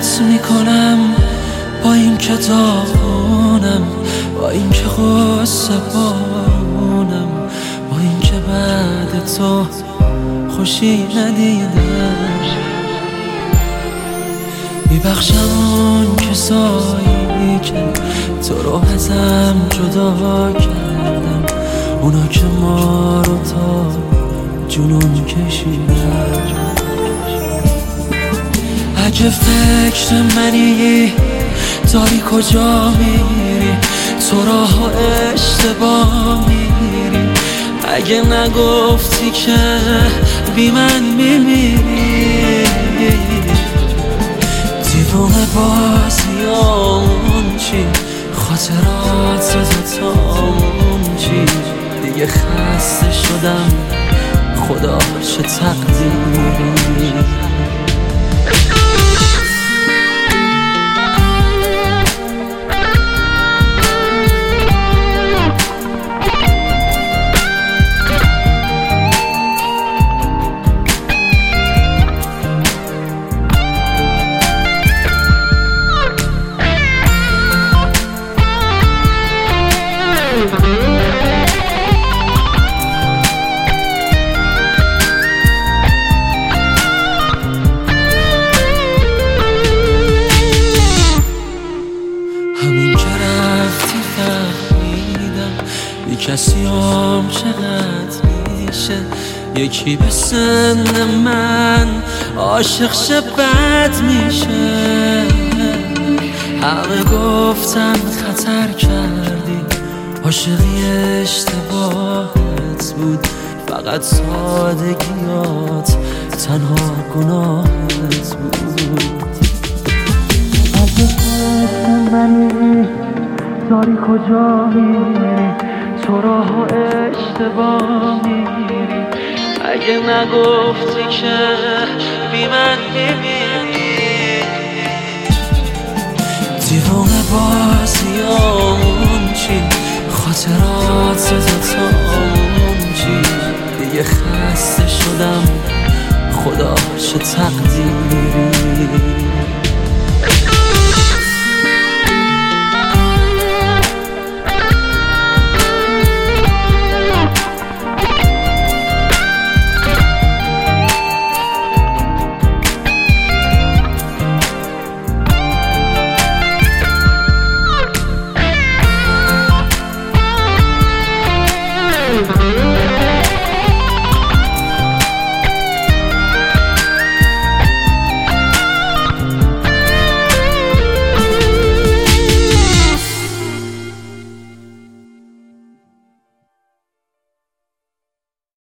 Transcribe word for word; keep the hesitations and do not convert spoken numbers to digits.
ولت میکنم با این که داغونم، با این که غصه بارونم، با این که بعد تو خوشی ندیدم. میبخشم اون کسایی که تو رو ازم جدا کردن، اونا که ما رو تا جنون کشیدن. اگه فکر منی داری کجا میری، تو راه و اشتباه میری. اگه نگفتی که بی من میمیری، دیوونه بازیامون چی، خاطرات دوتامون چی. دیگه خسته شدم خدا چه تقدیری. همین که رفتی فهمیدم بی کسی هم چقدر میشه. یکی به سن من عاشق شه بد میشه. همه گفتم خطر کردی، عاشقی اشتباهت بود، فقط سادگیات تنها گناهت بود. منی داری کجا میری، تو راه و اشتباه میری. اگه نگفتی که بی من میمیری، دیوونه بازیامون چی، خاطرات دوتامون چی. دیگه خسته شدم خدا چه تقدیری. Thank you.